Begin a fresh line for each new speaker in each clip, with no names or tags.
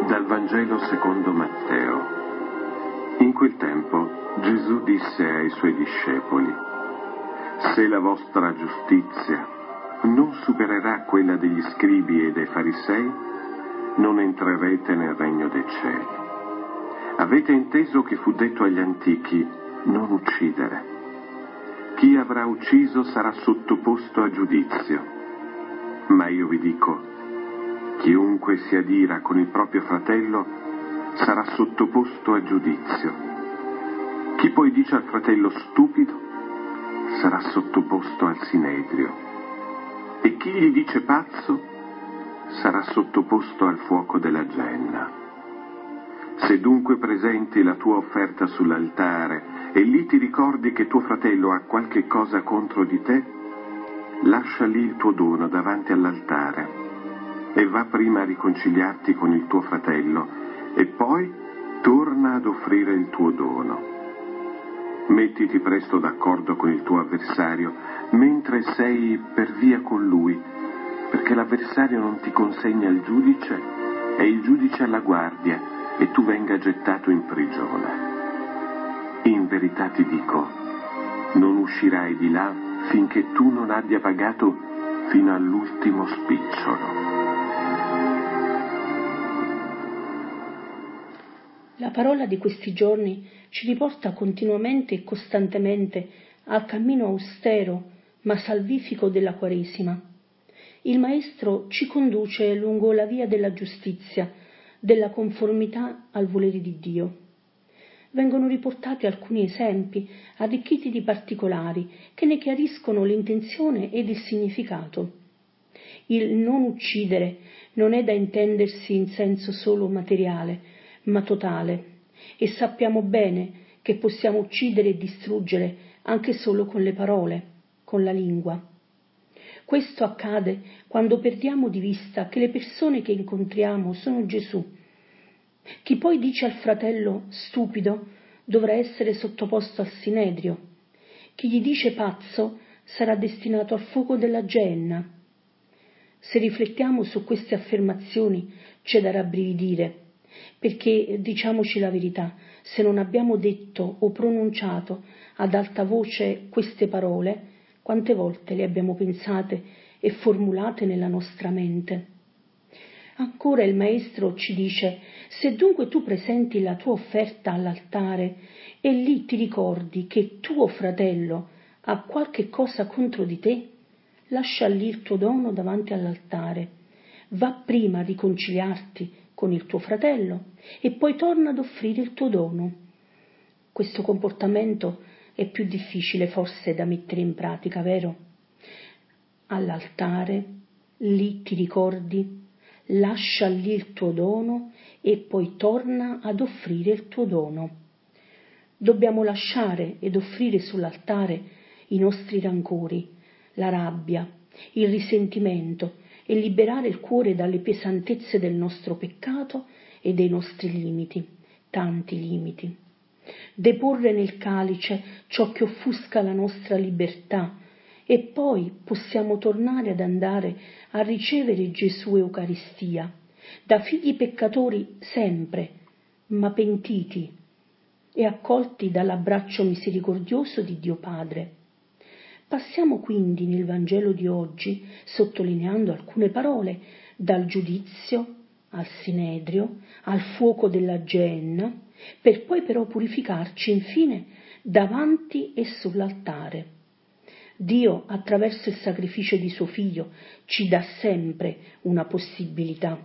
Dal Vangelo secondo Matteo. In quel tempo Gesù disse ai suoi discepoli: «Se la vostra giustizia non supererà quella degli scribi e dei farisei, non entrerete nel regno dei cieli. Avete inteso che fu detto agli antichi: non uccidere. Chi avrà ucciso sarà sottoposto a giudizio. Ma io vi dico: chiunque si adira con il proprio fratello sarà sottoposto a giudizio. Chi poi dice al fratello stupido sarà sottoposto al sinedrio. E chi gli dice pazzo sarà sottoposto al fuoco della genna. Se dunque presenti la tua offerta sull'altare e lì ti ricordi che tuo fratello ha qualche cosa contro di te, lascia lì il tuo dono davanti all'altare e va prima a riconciliarti con il tuo fratello e poi torna ad offrire il tuo dono. Mettiti presto d'accordo con il tuo avversario mentre sei per via con lui, perché l'avversario non ti consegna al giudice e il giudice alla guardia e tu venga gettato in prigione. In verità ti dico, non uscirai di là finché tu non abbia pagato fino all'ultimo spicciolo».
La parola di questi giorni ci riporta continuamente e costantemente al cammino austero ma salvifico della Quaresima. Il Maestro ci conduce lungo la via della giustizia, della conformità al volere di Dio. Vengono riportati alcuni esempi arricchiti di particolari che ne chiariscono l'intenzione ed il significato. Il non uccidere non è da intendersi in senso solo materiale, ma totale, e sappiamo bene che possiamo uccidere e distruggere anche solo con le parole, con la lingua. Questo accade quando perdiamo di vista che le persone che incontriamo sono Gesù. Chi poi dice al fratello stupido dovrà essere sottoposto al sinedrio. Chi gli dice pazzo sarà destinato al fuoco della genna. Se riflettiamo su queste affermazioni c'è da rabbrividire, perché, diciamoci la verità, se non abbiamo detto o pronunciato ad alta voce queste parole, quante volte le abbiamo pensate e formulate nella nostra mente? Ancora il Maestro ci dice: se dunque tu presenti la tua offerta all'altare e lì ti ricordi che tuo fratello ha qualche cosa contro di te, lascia lì il tuo dono davanti all'altare, va prima a riconciliarti con il tuo fratello e poi torna ad offrire il tuo dono. Questo comportamento è più difficile forse da mettere in pratica, vero? All'altare, lì ti ricordi, lascia lì il tuo dono e poi torna ad offrire il tuo dono. Dobbiamo lasciare ed offrire sull'altare i nostri rancori, la rabbia, il risentimento e liberare il cuore dalle pesantezze del nostro peccato e dei nostri limiti, tanti limiti. Deporre nel calice ciò che offusca la nostra libertà e poi possiamo tornare ad andare a ricevere Gesù Eucaristia, da figli peccatori sempre, ma pentiti e accolti dall'abbraccio misericordioso di Dio Padre. Passiamo quindi nel Vangelo di oggi, sottolineando alcune parole, dal giudizio al sinedrio, al fuoco della genna, per poi però purificarci infine davanti e sull'altare. Dio, attraverso il sacrificio di suo Figlio, ci dà sempre una possibilità.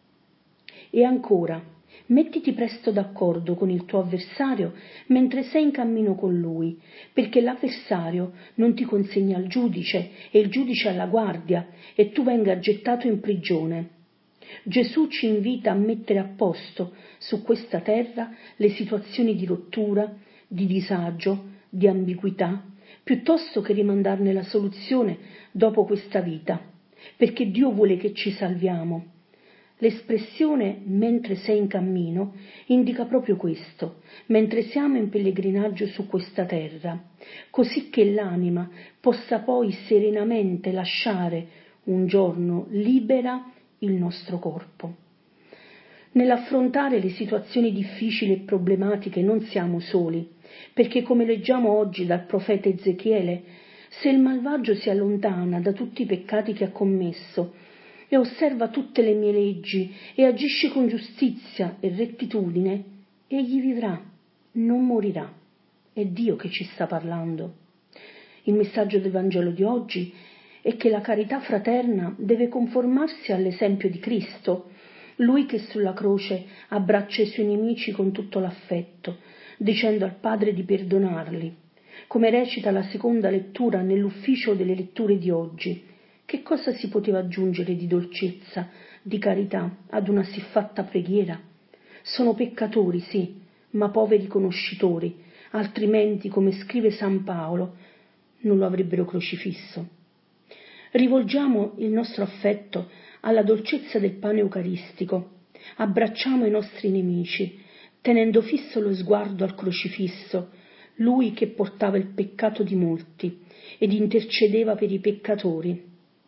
E ancora, mettiti presto d'accordo con il tuo avversario mentre sei in cammino con lui, perché l'avversario non ti consegna al giudice e il giudice alla guardia e tu venga gettato in prigione. Gesù ci invita a mettere a posto su questa terra le situazioni di rottura, di disagio, di ambiguità, piuttosto che rimandarne la soluzione dopo questa vita, perché Dio vuole che ci salviamo. L'espressione «mentre sei in cammino» indica proprio questo, mentre siamo in pellegrinaggio su questa terra, così che l'anima possa poi serenamente lasciare un giorno libera il nostro corpo. Nell'affrontare le situazioni difficili e problematiche non siamo soli, perché come leggiamo oggi dal profeta Ezechiele, se il malvagio si allontana da tutti i peccati che ha commesso e osserva tutte le mie leggi e agisce con giustizia e rettitudine, egli vivrà, non morirà. È Dio che ci sta parlando. Il messaggio del Vangelo di oggi è che la carità fraterna deve conformarsi all'esempio di Cristo, Lui che sulla croce abbraccia i suoi nemici con tutto l'affetto, dicendo al Padre di perdonarli. Come recita la seconda lettura nell'ufficio delle letture di oggi, che cosa si poteva aggiungere di dolcezza, di carità ad una siffatta preghiera? Sono peccatori, sì, ma poveri conoscitori, altrimenti, come scrive San Paolo, non lo avrebbero crocifisso. Rivolgiamo il nostro affetto alla dolcezza del pane eucaristico, abbracciamo i nostri nemici, tenendo fisso lo sguardo al crocifisso, Lui che portava il peccato di molti ed intercedeva per i peccatori.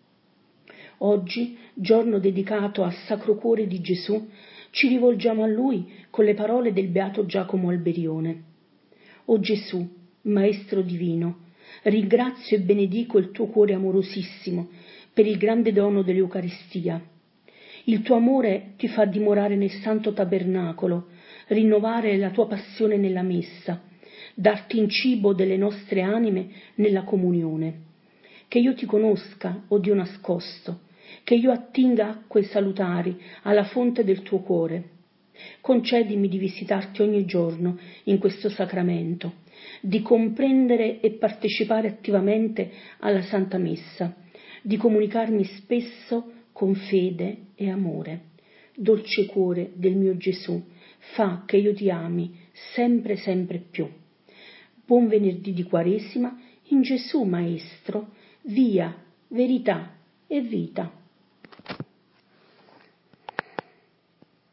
Oggi, giorno dedicato al Sacro Cuore di Gesù, ci rivolgiamo a Lui con le parole del Beato Giacomo Alberione. O Gesù, Maestro divino, ringrazio e benedico il tuo cuore amorosissimo per il grande dono dell'Eucaristia. Il tuo amore ti fa dimorare nel santo tabernacolo, rinnovare la tua passione nella messa, darti in cibo delle nostre anime nella comunione. Che io ti conosca, o Dio nascosto, che io attinga acque salutari alla fonte del tuo cuore. Concedimi di visitarti ogni giorno in questo sacramento, di comprendere e partecipare attivamente alla Santa Messa, di comunicarmi spesso con fede e amore. Dolce cuore del mio Gesù, fa che io ti ami sempre sempre più. Buon venerdì di Quaresima in Gesù Maestro, via, verità e vita.